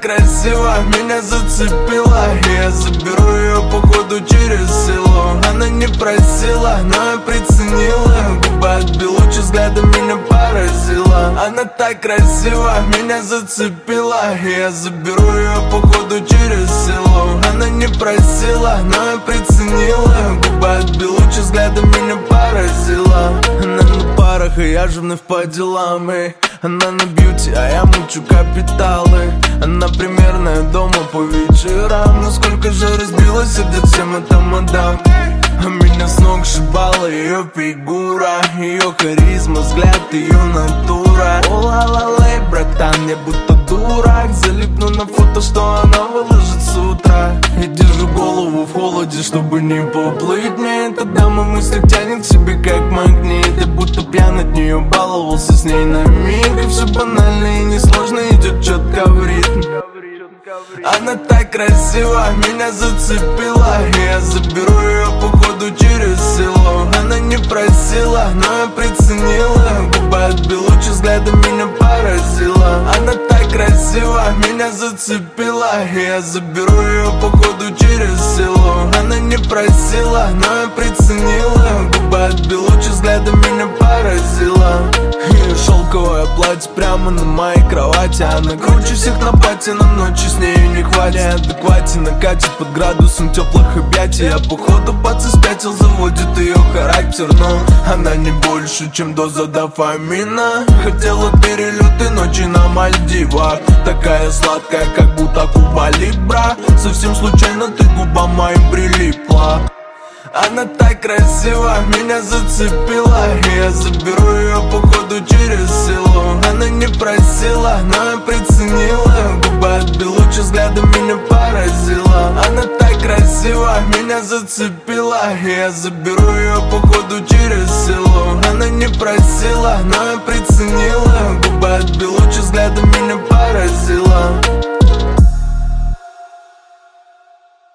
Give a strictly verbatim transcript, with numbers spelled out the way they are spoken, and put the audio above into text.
красива, меня зацепила. Я заберу ее походу через село. Она не просила, но я приценила. Губы от белучи, взглядом меня поразила. Она так красива, меня зацепила. Я заберу ее походу через село. Она не просила, но я приценила. Губы от белучи, взглядом меня поразила. Она на парах, и я же вновь по делам, эй. Она на бьюти, а я мучу капиталы. Она примерная дома по вечерам. Насколько же разбила сердце всем эта мадам. А меня с ног шибала ее фигура, ее харизма, взгляд, ее натура. О-ла-ла-лей, братан, я будто дурак. Залипну на фото, что она выложит с утра. И держу голову в холоде, чтобы не поплыть. Мне эта дама в мыслях тянет к себе как магнит. Я будто пьян от нее, баловался с ней на миг. И все банально и несложно, идет четко в ритм. Она так красива, меня зацепила. Я заберу ее походу через село. Она не просила, но я приценила. Губы от белучи, взглядом меня поразила. Она так красива, меня зацепила. Я заберу ее походу через село. Она не просила, но я приценила. Губы от белучи, взглядом меня поразила. Ее шелковое платье прямо на моей кровати. Она круче всех на пати, нам ночи с нею не хватит. Адеквате накатит под градусом теплых объятий. Я походу паца спятил, заводит ее характер. Но она не больше, чем доза дофамина. Хотела перелеты ночи на Мальдивах. Такая сладкая, как будто Куба Либра. Совсем случайно ты к губам моим прилипла. Она так красива, меня зацепила. Я заберу ее походу через село. Она не просила, но я приценила. Губы от белучи, взглядом меня поразила. Она так красива, меня зацепила. Я заберу ее походу через село. Она не просила, но я приценила. Губы от белучи, взглядом